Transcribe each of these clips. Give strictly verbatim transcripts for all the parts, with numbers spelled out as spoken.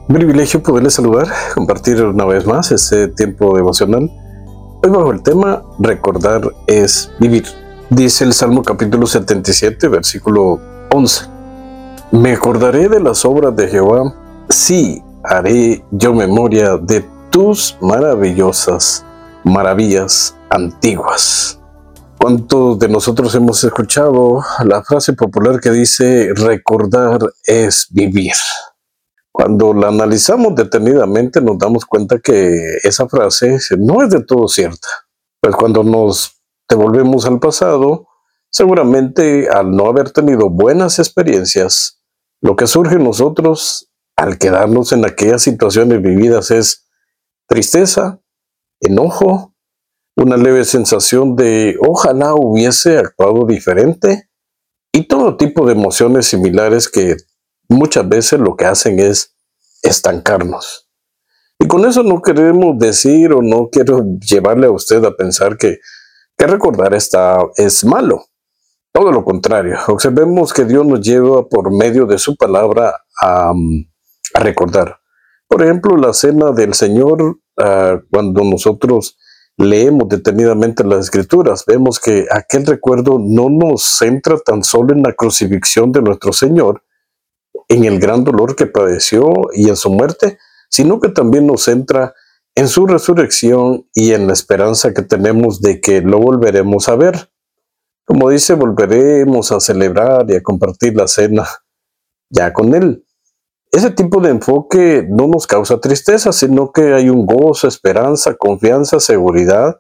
Un privilegio poderles saludar, compartir una vez más este tiempo devocional. Hoy bajo el tema recordar es vivir. Dice el Salmo capítulo setenta y siete, versículo once. Me acordaré de las obras de Jehová, sí, haré yo memoria de tus maravillosas maravillas antiguas. ¿Cuántos de nosotros hemos escuchado la frase popular que dice recordar es vivir? Cuando la analizamos detenidamente nos damos cuenta que esa frase no es de todo cierta. Pues cuando nos devolvemos al pasado, seguramente al no haber tenido buenas experiencias, lo que surge en nosotros al quedarnos en aquellas situaciones vividas es tristeza, enojo, una leve sensación de ojalá hubiese actuado diferente y todo tipo de emociones similares que muchas veces lo que hacen es estancarnos. Y con eso no queremos decir o no quiero llevarle a usted a pensar que, que recordar está, es malo. Todo lo contrario. Observemos que Dios nos lleva por medio de su palabra a, a recordar. Por ejemplo, la cena del Señor, uh, cuando nosotros leemos detenidamente las Escrituras, vemos que aquel recuerdo no nos centra tan solo en la crucifixión de nuestro Señor, en el gran dolor que padeció y en su muerte, sino que también nos centra en su resurrección y en la esperanza que tenemos de que lo volveremos a ver. Como dice, volveremos a celebrar y a compartir la cena ya con Él. Ese tipo de enfoque no nos causa tristeza, sino que hay un gozo, esperanza, confianza, seguridad.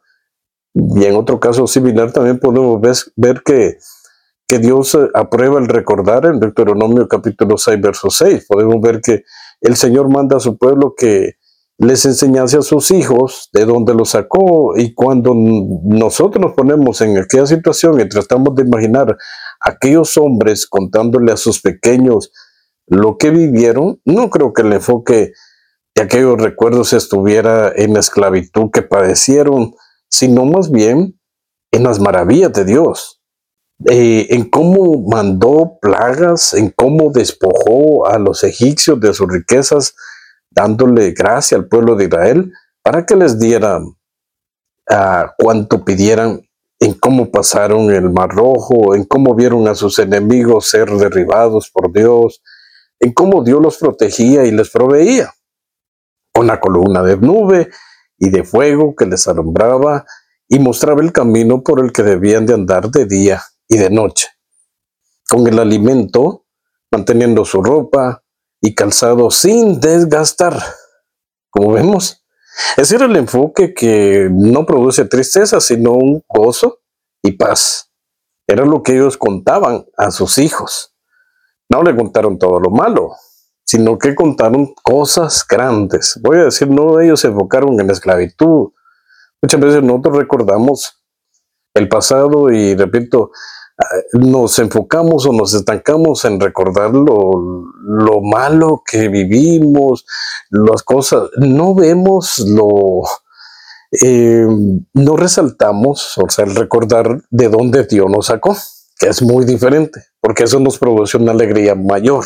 Y en otro caso similar también podemos ver, ver que que Dios aprueba el recordar en Deuteronomio capítulo seis, verso seis. Podemos ver que el Señor manda a su pueblo que les enseñase a sus hijos de dónde los sacó, y cuando nosotros nos ponemos en aquella situación y tratamos de imaginar a aquellos hombres contándole a sus pequeños lo que vivieron, no creo que el enfoque de aquellos recuerdos estuviera en la esclavitud que padecieron, sino más bien en las maravillas de Dios. Eh, en cómo mandó plagas, en cómo despojó a los egipcios de sus riquezas, dándole gracia al pueblo de Israel para que les diera uh, cuanto pidieran, en cómo pasaron el Mar Rojo, en cómo vieron a sus enemigos ser derribados por Dios, en cómo Dios los protegía y les proveía, con la columna de nube y de fuego que les alumbraba y mostraba el camino por el que debían de andar de día y de noche, con el alimento, manteniendo su ropa y calzado sin desgastar. Como vemos, ese era el enfoque que no produce tristeza, sino un gozo y paz. Era lo que ellos contaban a sus hijos. No le contaron todo lo malo, sino que contaron cosas grandes. Voy a decir, no, ellos se enfocaron en la esclavitud. Muchas veces nosotros recordamos el pasado y, repito, nos enfocamos o nos estancamos en recordar lo, lo malo que vivimos, las cosas, no vemos lo, eh, no resaltamos, o sea, el recordar de dónde Dios nos sacó, que es muy diferente, porque eso nos produce una alegría mayor.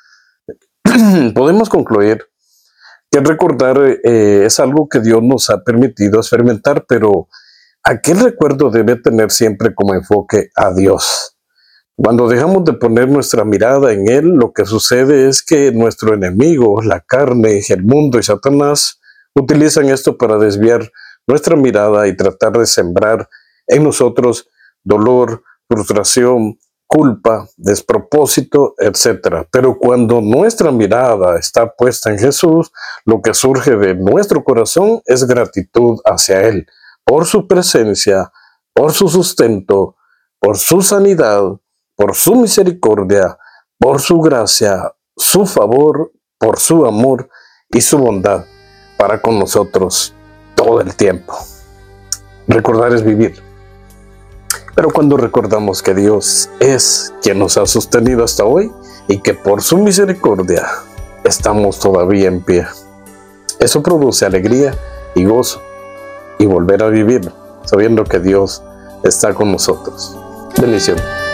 Podemos concluir que recordar eh, es algo que Dios nos ha permitido experimentar, pero aquel recuerdo debe tener siempre como enfoque a Dios. Cuando dejamos de poner nuestra mirada en Él, lo que sucede es que nuestro enemigo, la carne, el mundo y Satanás, utilizan esto para desviar nuestra mirada y tratar de sembrar en nosotros dolor, frustración, culpa, despropósito, etcétera. Pero cuando nuestra mirada está puesta en Jesús, lo que surge de nuestro corazón es gratitud hacia Él, por su presencia, por su sustento, por su sanidad, por su misericordia, por su gracia, su favor, por su amor y su bondad para con nosotros todo el tiempo. Recordar es vivir. Pero cuando recordamos que Dios es quien nos ha sostenido hasta hoy y que por su misericordia estamos todavía en pie, eso produce alegría y gozo, y volver a vivir sabiendo que Dios está con nosotros. Bendiciones.